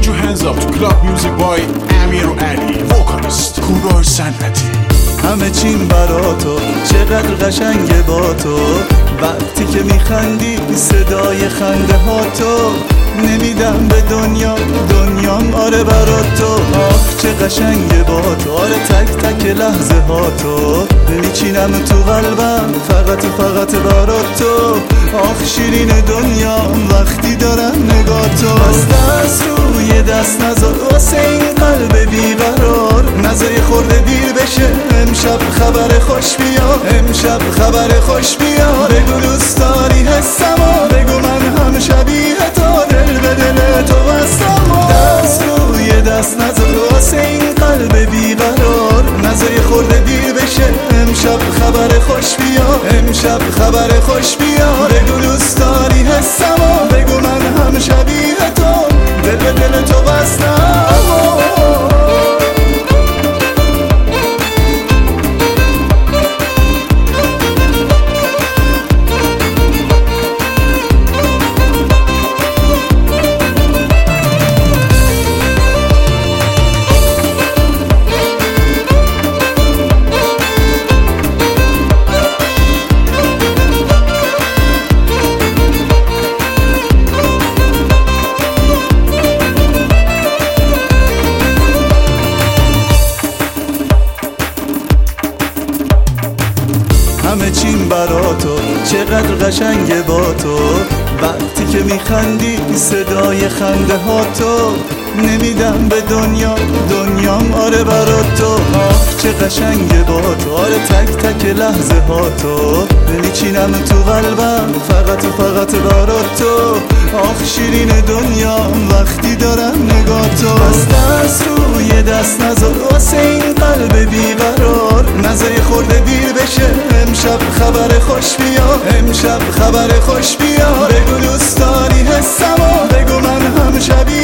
Put your hands up to club music by امیر علی vocalist کوروش صنعتی. همه چیم برا تو چقدر قشنگه با تو، وقتی که میخندی صدای خنده ها تو، نمیدم به دنیام آره برا تو. آخ چه قشنگه با تو، آره تک تک لحظه ها تو، میچینم تو قلبم فقط برا تو. آخ شیرین دنیام وقتی دارم نگاه تو. از دست روی دست نذار واسه این قلب بیقرار، نذار یه خورده دیر بشه امشب خبر خوش بیا، امشب خبر خوش بیا. بگو دوست داری حسمو، بگو من هم شبیه تو، دل به دل تو بستم. دست روی دست نذار واسه این قلب بیقرار، نذار یه خورده دیر بشه امشب خبر خوش بیا، امشب خبر خوش بیا. بگو دوست داری حسمو، بگو من هم شبیه تو، دل به دل تو بستم. همه چیم برا تو چقدر قشنگه با تو، وقتی که میخندی صدای خنده ها تو، نمیدم به دنیام آره برا تو. آخ چه قشنگه با تو، آره تک تک لحظه ها تو، میچینم تو قلبم فقط برا تو. آخ شیرین دنیام وقتی دارم نگاه تو. از دست روی دست نذار واسه این قلب بیقرار، نذار یه خورده دیر بشه امشب خبر خوش بیا، امشب خبر خوش بیا. بگو دوست داری حسمو، بگو من هم شبیه